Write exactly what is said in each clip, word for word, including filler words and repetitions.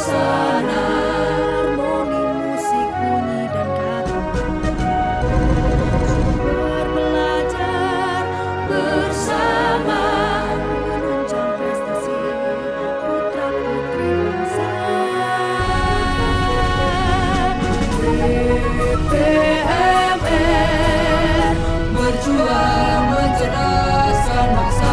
suasana, harmoni musik bunyi dan kata. Berbelajar bersama, menunjang prestasi putra putri bangsa. D P M R berjuang mencerdaskan bangsa.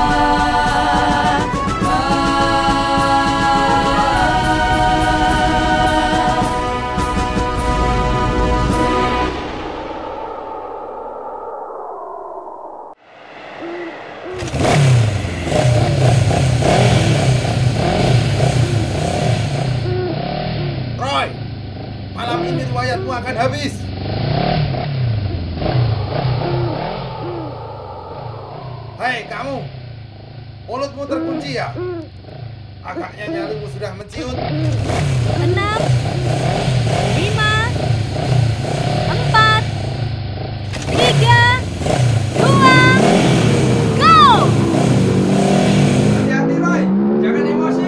Roy, malam ini riwayatmu akan habis. Hei kamu, mulutmu terkunci ya? Agaknya nyalimu sudah menciut. Enam, lima, empat, tiga, dua, go! Hati-hati Roy, jangan emosi.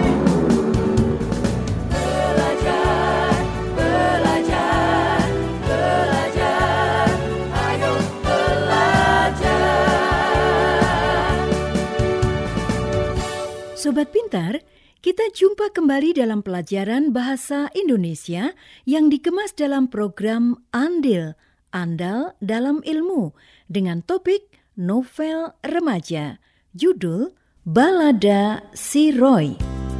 Belajar, belajar, belajar, ayo belajar. Sobat Pintar, kita jumpa kembali dalam pelajaran Bahasa Indonesia yang dikemas dalam program Andil, Andal dalam Ilmu, dengan topik Novel Remaja, judul Balada Si Roy.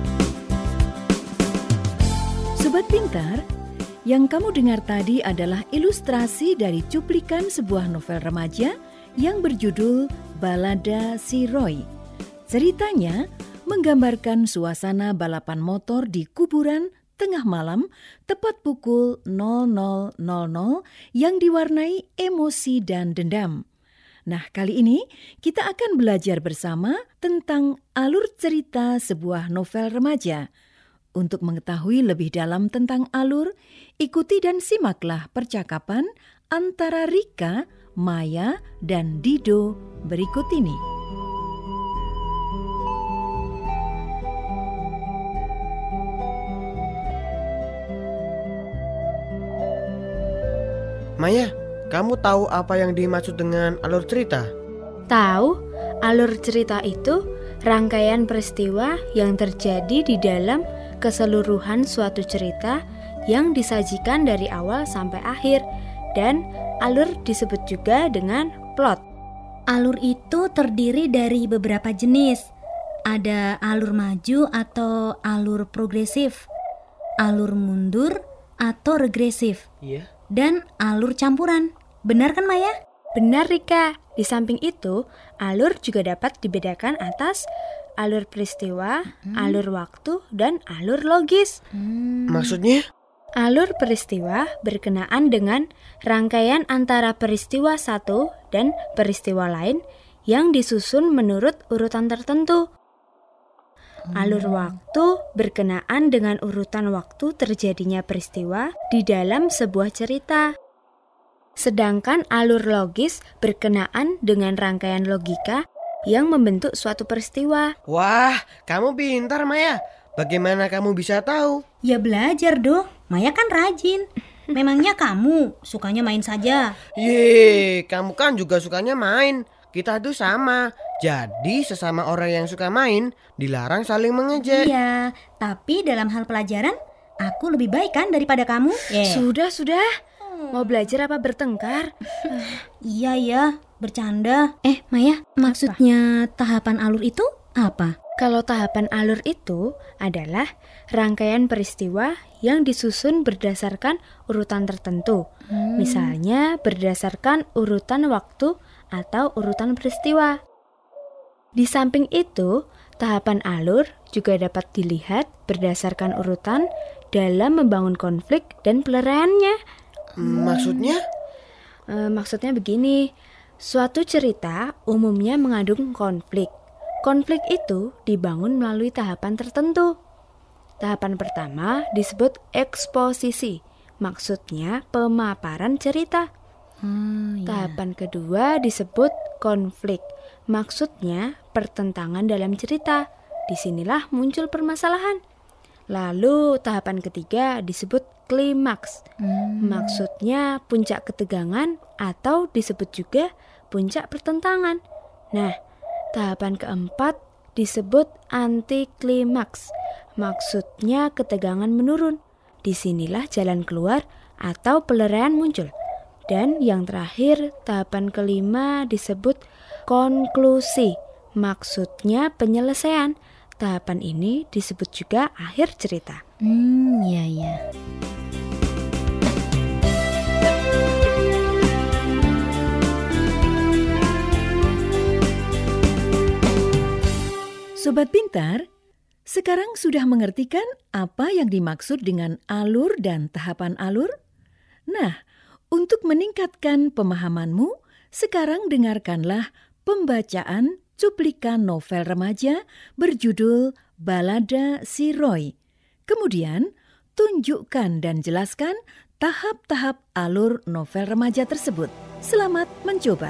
Sobat Pintar, yang kamu dengar tadi adalah ilustrasi dari cuplikan sebuah novel remaja yang berjudul Balada Si Roy. Ceritanya menggambarkan suasana balapan motor di kuburan tengah malam tepat pukul nol nol nol nol yang diwarnai emosi dan dendam. Nah, kali ini kita akan belajar bersama tentang alur cerita sebuah novel remaja. Untuk mengetahui lebih dalam tentang alur, ikuti dan simaklah percakapan antara Rika, Maya, dan Dido berikut ini. Maya, kamu tahu apa yang dimaksud dengan alur cerita? Tahu, alur cerita itu rangkaian peristiwa yang terjadi di dalam keseluruhan suatu cerita yang disajikan dari awal sampai akhir, dan alur disebut juga dengan plot. Alur itu terdiri dari beberapa jenis. Ada alur maju atau alur progresif, alur mundur atau regresif. Iya. Dan alur campuran. Benar kan Maya? Benar Rika. Di samping itu, alur juga dapat dibedakan atas alur peristiwa, hmm. alur waktu, dan alur logis. Hmm. Maksudnya? Alur peristiwa berkenaan dengan rangkaian antara peristiwa satu dan peristiwa lain yang disusun menurut urutan tertentu. Alur waktu berkenaan dengan urutan waktu terjadinya peristiwa di dalam sebuah cerita. Sedangkan alur logis berkenaan dengan rangkaian logika yang membentuk suatu peristiwa. Wah, kamu pintar Maya. Bagaimana kamu bisa tahu? Ya belajar dong. Maya kan rajin. Memangnya kamu sukanya main saja? Yeay, kamu kan juga sukanya main. Kita tuh sama. Jadi sesama orang yang suka main dilarang saling mengejek. Iya, tapi dalam hal pelajaran aku lebih baik kan daripada kamu? Yeah. Sudah, sudah. Mau belajar apa bertengkar? Iya ya, bercanda. Eh Maya, maksudnya apa? Tahapan alur itu apa? Kalau tahapan alur itu adalah rangkaian peristiwa yang disusun berdasarkan urutan tertentu. Hmm. Misalnya berdasarkan urutan waktu atau urutan peristiwa. Di samping itu, tahapan alur juga dapat dilihat berdasarkan urutan dalam membangun konflik dan peleraiannya. Hmm, maksudnya? E, maksudnya begini, suatu cerita umumnya mengandung konflik. Konflik itu dibangun melalui tahapan tertentu. Tahapan pertama disebut eksposisi, maksudnya pemaparan cerita. Hmm, iya. Tahapan kedua disebut konflik, maksudnya pertentangan dalam cerita. Disinilah muncul permasalahan. Lalu tahapan ketiga disebut klimaks. Hmm. Maksudnya puncak ketegangan atau disebut juga puncak pertentangan. Nah, tahapan keempat disebut antiklimaks. Maksudnya ketegangan menurun. Disinilah jalan keluar atau pelarian muncul. Dan yang terakhir, tahapan kelima disebut konklusi. Maksudnya penyelesaian. Tahapan ini disebut juga akhir cerita. Hmm, iya ya. Sobat Pintar, sekarang sudah mengerti kan apa yang dimaksud dengan alur dan tahapan alur? Nah, untuk meningkatkan pemahamanmu, sekarang dengarkanlah pembacaan cuplikan novel remaja berjudul Balada Si Roy. Kemudian, tunjukkan dan jelaskan tahap-tahap alur novel remaja tersebut. Selamat mencoba.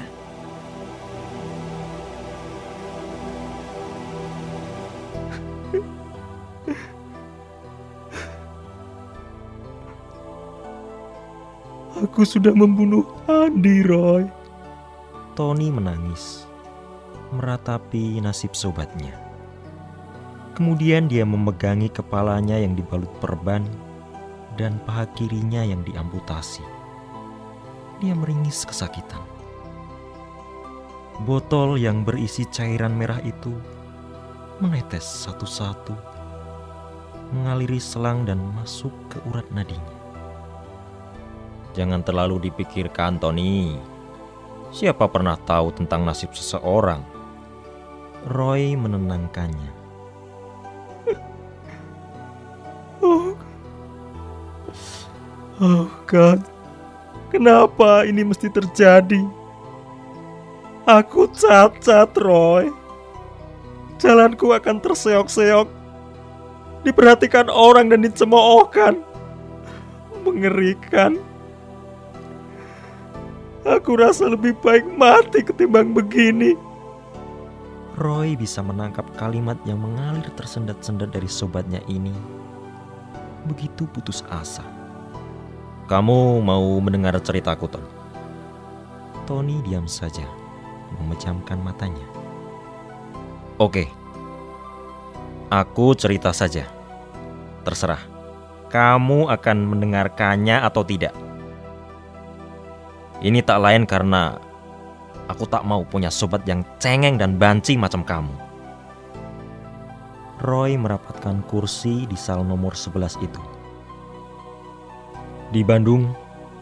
Aku sudah membunuh Andi, Roy. Tony menangis, meratapi nasib sobatnya. Kemudian dia memegangi kepalanya yang dibalut perban dan paha kirinya yang diamputasi. Dia meringis kesakitan. Botol yang berisi cairan merah itu menetes satu-satu, mengaliri selang dan masuk ke urat nadinya. Jangan terlalu dipikirkan, Tony. Siapa pernah tahu tentang nasib seseorang? Roy menenangkannya. Oh, oh God, kenapa ini mesti terjadi? Aku cacat, Roy. Jalanku akan terseok-seok, diperhatikan orang dan dicemoohkan. Mengerikan. Aku rasa lebih baik mati ketimbang begini. Roy bisa menangkap kalimat yang mengalir tersendat-sendat dari sobatnya ini. Begitu putus asa. Kamu mau mendengar ceritaku, Tony? Tony diam saja, memejamkan matanya. Oke, aku cerita saja. Terserah, kamu akan mendengarkannya atau tidak. Ini tak lain karena aku tak mau punya sobat yang cengeng dan banci macam kamu. Roy merapatkan kursi di sal nomor sebelas itu. Di Bandung,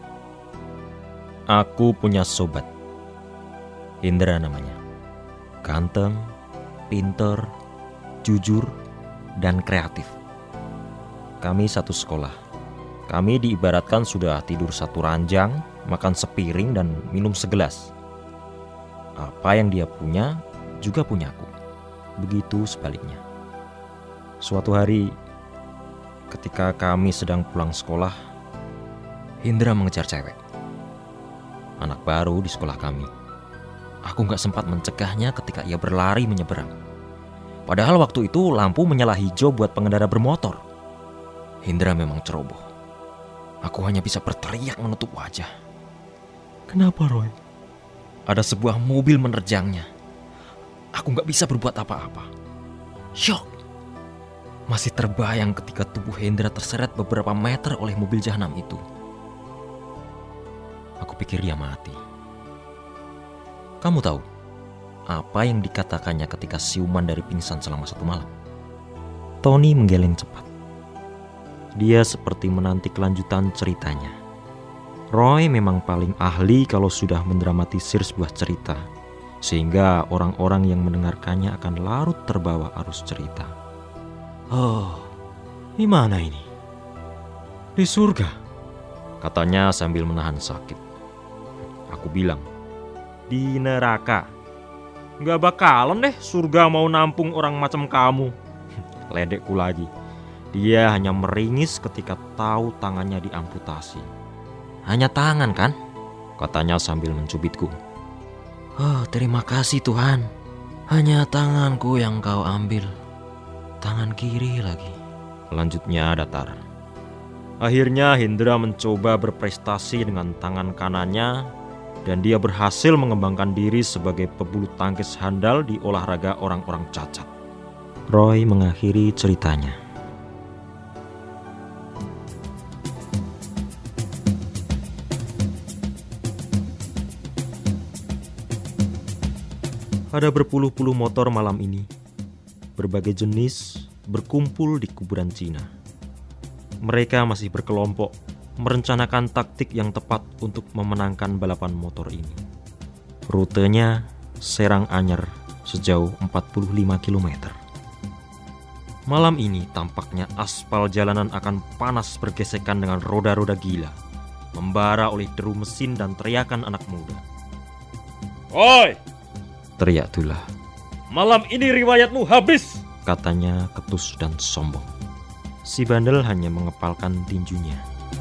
aku punya sobat. Indra namanya. Ganteng, pinter, jujur, dan kreatif. Kami satu sekolah. Kami diibaratkan sudah tidur satu ranjang, makan sepiring dan minum segelas. Apa yang dia punya, juga punya aku. Begitu sebaliknya. Suatu hari, ketika kami sedang pulang sekolah, Indra mengejar cewek. Anak baru di sekolah kami. Aku gak sempat mencegahnya ketika ia berlari menyeberang. Padahal waktu itu lampu menyala hijau buat pengendara bermotor. Indra memang ceroboh. Aku hanya bisa berteriak menutup wajah. Kenapa, Roy? Ada sebuah mobil menerjangnya. Aku gak bisa berbuat apa-apa. Syok. Masih terbayang ketika tubuh Hendra terseret beberapa meter oleh mobil jahanam itu. Aku pikir dia mati. Kamu tahu apa yang dikatakannya ketika siuman dari pingsan selama satu malam? Tony menggeleng cepat. Dia seperti menanti kelanjutan ceritanya. Roy memang paling ahli kalau sudah mendramatisir sebuah cerita, sehingga orang-orang yang mendengarkannya akan larut terbawa arus cerita. Oh, di mana ini? Di surga, katanya sambil menahan sakit. Aku bilang, di neraka. Gak bakalan deh surga mau nampung orang macam kamu. Ledekku lagi. Dia hanya meringis ketika tahu tangannya diamputasi. Hanya tangan kan? Katanya sambil mencubitku. Oh, terima kasih Tuhan. Hanya tanganku yang kau ambil. Tangan kiri lagi. Selanjutnya datar. Akhirnya Hendra mencoba berprestasi dengan tangan kanannya dan dia berhasil mengembangkan diri sebagai pebulu tangkis handal di olahraga orang-orang cacat. Roy mengakhiri ceritanya. Ada berpuluh-puluh motor malam ini, berbagai jenis, berkumpul di kuburan Cina. Mereka masih berkelompok, merencanakan taktik yang tepat untuk memenangkan balapan motor ini. Rutenya Serang Anyer sejauh empat puluh lima kilometer. Malam ini tampaknya aspal jalanan akan panas bergesekan dengan roda-roda gila, membara oleh deru mesin dan teriakan anak muda. Oi! Teriak Dullah. Malam ini riwayatmu habis! Katanya ketus dan sombong. Si bandel hanya mengepalkan tinjunya.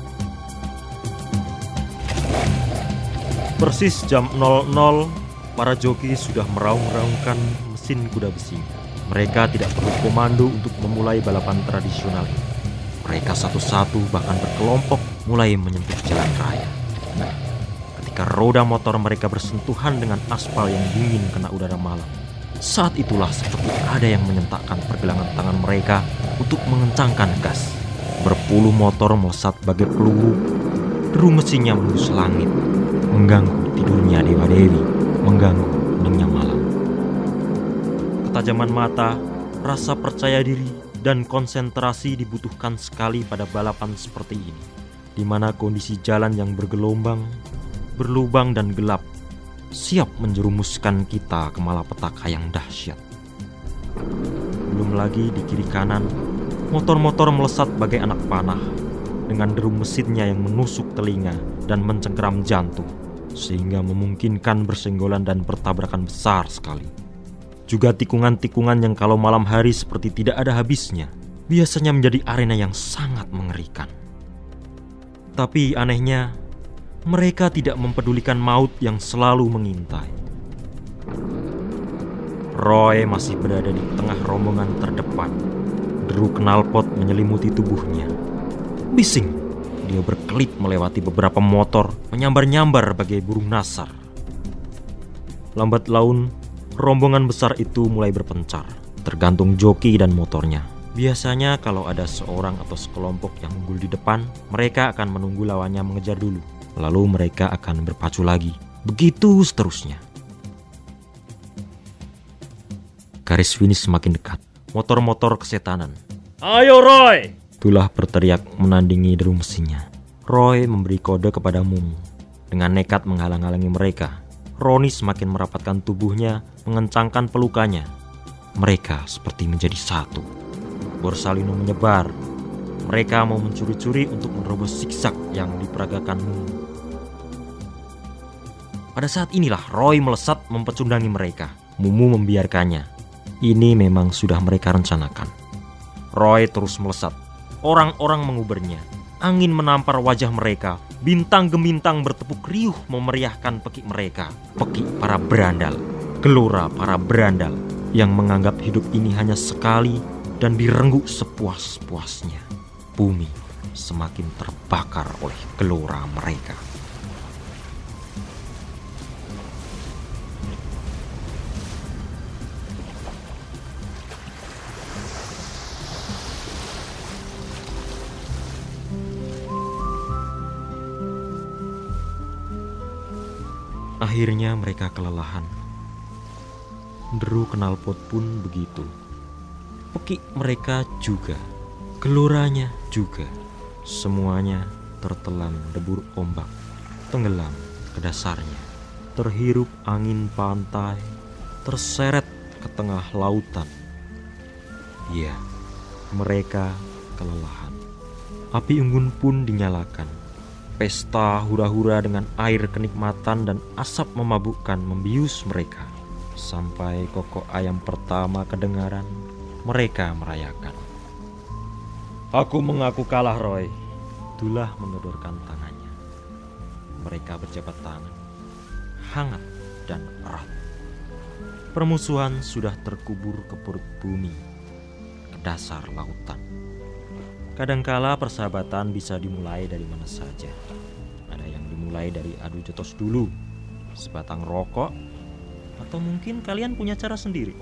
Persis jam nol nol, para joki sudah meraung-raungkan mesin kuda besi. Mereka tidak perlu komando untuk memulai balapan tradisional ini. Mereka satu-satu bahkan berkelompok mulai menyentuh jalan raya. Nah, ketika roda motor mereka bersentuhan dengan aspal yang dingin kena udara malam, saat itulah seperti ada yang menyentakkan pergelangan tangan mereka untuk mengencangkan gas. Berpuluh motor melesat bagai peluru, deru mesinnya menembus langit, mengganggu tidurnya dewa-dewi, mengganggu heningnya malam. Ketajaman mata, rasa percaya diri, dan konsentrasi dibutuhkan sekali pada balapan seperti ini, di mana kondisi jalan yang bergelombang, berlubang dan gelap siap menjerumuskan kita ke malapetaka yang dahsyat. Belum lagi di kiri kanan, motor-motor melesat bagai anak panah dengan deru mesinnya yang menusuk telinga dan mencengkeram jantung, sehingga memungkinkan bersenggolan dan bertabrakan besar sekali. Juga tikungan-tikungan yang kalau malam hari seperti tidak ada habisnya, biasanya menjadi arena yang sangat mengerikan. Tapi anehnya, mereka tidak mempedulikan maut yang selalu mengintai. Roy masih berada di tengah rombongan terdepan. Deru knalpot menyelimuti tubuhnya. Bising, dia berkelit melewati beberapa motor, menyambar-nyambar bagai burung nasar. Lambat laun, rombongan besar itu mulai berpencar, tergantung joki dan motornya. Biasanya kalau ada seorang atau sekelompok yang unggul di depan, mereka akan menunggu lawannya mengejar dulu. Lalu mereka akan berpacu lagi. Begitu seterusnya. Garis finish semakin dekat. Motor-motor kesetanan. Ayo Roy! Dullah berteriak menandingi deru mesinnya. Roy memberi kode kepada Mumu. Dengan nekat menghalang-halangi mereka, Roni semakin merapatkan tubuhnya, mengencangkan pelukannya. Mereka seperti menjadi satu. Borsalino menyebar. Mereka mau mencuri-curi untuk menerobos siksak yang diperagakan Mumu. Pada saat inilah Roy melesat mempecundangi mereka. Mumu membiarkannya. Ini memang sudah mereka rencanakan. Roy terus melesat. Orang-orang mengubernya. Angin menampar wajah mereka. Bintang gemintang bertepuk riuh memeriahkan pekik mereka. Pekik para berandal. Gelora para berandal yang menganggap hidup ini hanya sekali dan direnggut sepuas-puasnya. Bumi semakin terbakar oleh gelora mereka. Akhirnya mereka kelelahan. Deru knalpot pun begitu. Pekik mereka juga. Geloranya juga. Semuanya tertelan debur ombak. Tenggelam ke dasarnya. Terhirup angin pantai. Terseret ke tengah lautan. Ya, mereka kelelahan. Api unggun pun dinyalakan. Pesta hura-hura dengan air kenikmatan dan asap memabukkan membius mereka. Sampai kokok ayam pertama kedengaran, mereka merayakan. Aku mengaku kalah, Roy. Dullah menodorkan tangannya. Mereka berjabat tangan, hangat dan erat. Permusuhan sudah terkubur ke perut bumi, ke dasar lautan. Kadangkala persahabatan bisa dimulai dari mana saja. Ada yang dimulai dari adu jotos dulu, sebatang rokok, atau mungkin kalian punya cara sendiri.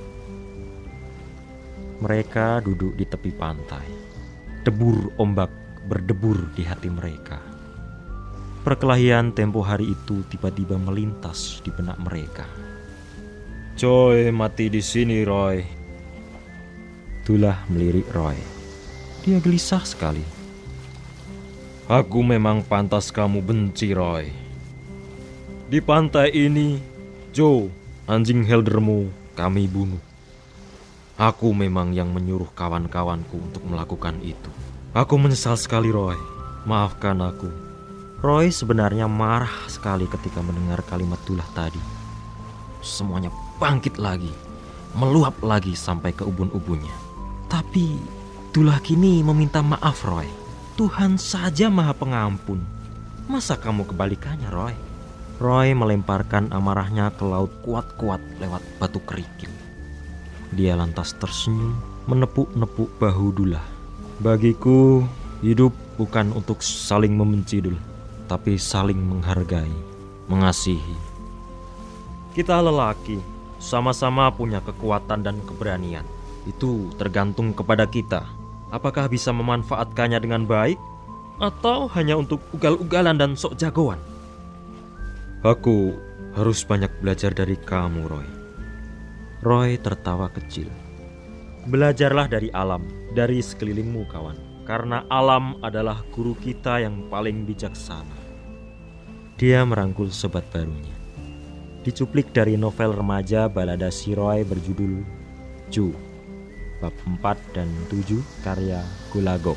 Mereka duduk di tepi pantai. Debur ombak berdebur di hati mereka. Perkelahian tempo hari itu tiba-tiba melintas di benak mereka. Joy mati di sini, Roy. Itulah melirik Roy. Dia gelisah sekali. Aku memang pantas kamu benci, Roy. Di pantai ini, Joe, anjing heldermu, kami bunuh. Aku memang yang menyuruh kawan-kawanku untuk melakukan itu. Aku menyesal sekali, Roy. Maafkan aku. Roy sebenarnya marah sekali ketika mendengar kalimat Dullah tadi. Semuanya bangkit lagi, meluap lagi sampai ke ubun-ubunnya. Tapi Dullah kini meminta maaf, Roy. Tuhan saja Maha Pengampun. Masa kamu kebalikannya, Roy? Roy melemparkan amarahnya ke laut kuat-kuat lewat batu kerikil. Dia lantas tersenyum, menepuk-nepuk bahu Dullah. Bagiku, hidup bukan untuk saling membenci, Dul, tapi saling menghargai, mengasihi. Kita lelaki, sama-sama punya kekuatan dan keberanian. Itu tergantung kepada kita. Apakah bisa memanfaatkannya dengan baik, atau hanya untuk ugal-ugalan dan sok jagoan? Aku harus banyak belajar dari kamu, Roy. Roy tertawa kecil. Belajarlah dari alam, dari sekelilingmu, kawan. Karena alam adalah guru kita yang paling bijaksana. Dia merangkul sobat barunya. Dicuplik dari novel remaja balada si Roy berjudul Ju, bab empat dan tujuh karya Gulagong.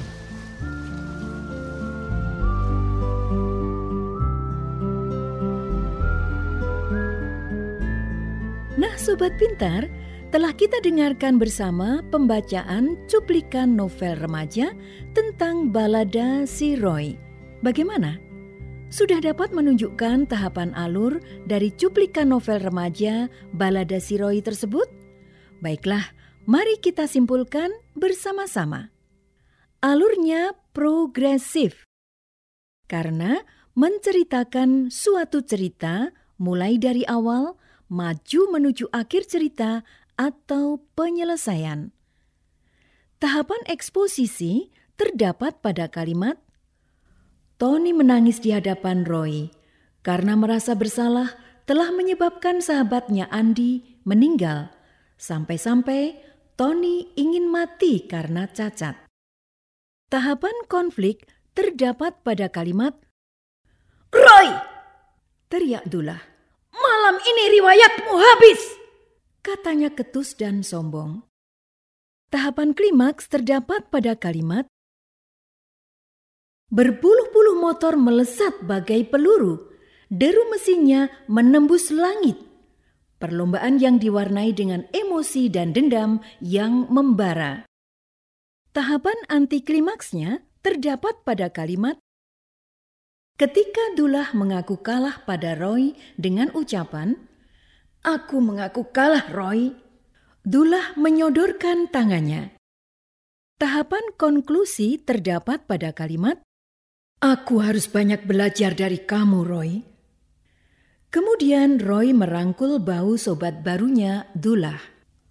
Nah, Sobat Pintar, telah kita dengarkan bersama pembacaan cuplikan novel remaja tentang balada si Roy. Bagaimana? Sudah dapat menunjukkan tahapan alur dari cuplikan novel remaja balada si Roy tersebut? Baiklah, mari kita simpulkan bersama-sama. Alurnya progresif, karena menceritakan suatu cerita mulai dari awal, maju menuju akhir cerita atau penyelesaian. Tahapan eksposisi terdapat pada kalimat, Tony menangis di hadapan Roy karena merasa bersalah telah menyebabkan sahabatnya Andy meninggal, sampai-sampai Tony ingin mati karena cacat. Tahapan konflik terdapat pada kalimat, Roy! Teriak Dullah. Malam ini riwayatmu habis, katanya ketus dan sombong. Tahapan klimaks terdapat pada kalimat, berpuluh-puluh motor melesat bagai peluru, deru mesinnya menembus langit. Perlombaan yang diwarnai dengan emosi dan dendam yang membara. Tahapan anti klimaksnya terdapat pada kalimat, ketika Dullah mengaku kalah pada Roy dengan ucapan, aku mengaku kalah, Roy. Dullah menyodorkan tangannya. Tahapan konklusi terdapat pada kalimat, aku harus banyak belajar dari kamu, Roy. Kemudian Roy merangkul bahu sobat barunya, Dullah.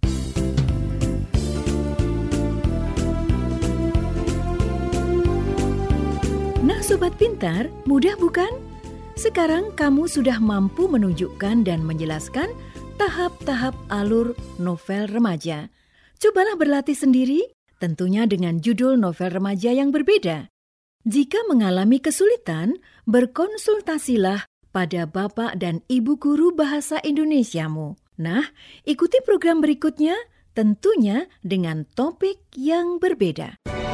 Nah, Sobat Pintar, mudah bukan? Sekarang kamu sudah mampu menunjukkan dan menjelaskan tahap-tahap alur novel remaja. Cobalah berlatih sendiri, tentunya dengan judul novel remaja yang berbeda. Jika mengalami kesulitan, berkonsultasilah pada Bapak dan Ibu Guru Bahasa Indonesiamu. Nah, ikuti program berikutnya, tentunya dengan topik yang berbeda.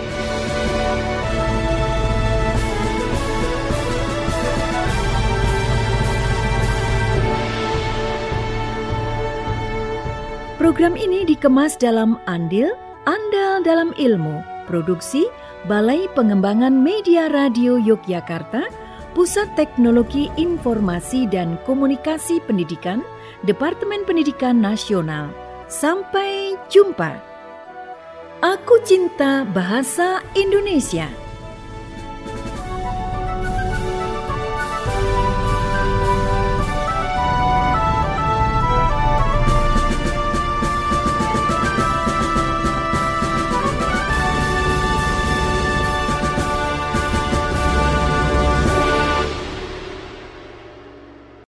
Program ini dikemas dalam Andil, Andal dalam Ilmu, produksi Balai Pengembangan Media Radio Yogyakarta, Pusat Teknologi Informasi dan Komunikasi Pendidikan, Departemen Pendidikan Nasional. Sampai jumpa. Aku Cinta Bahasa Indonesia.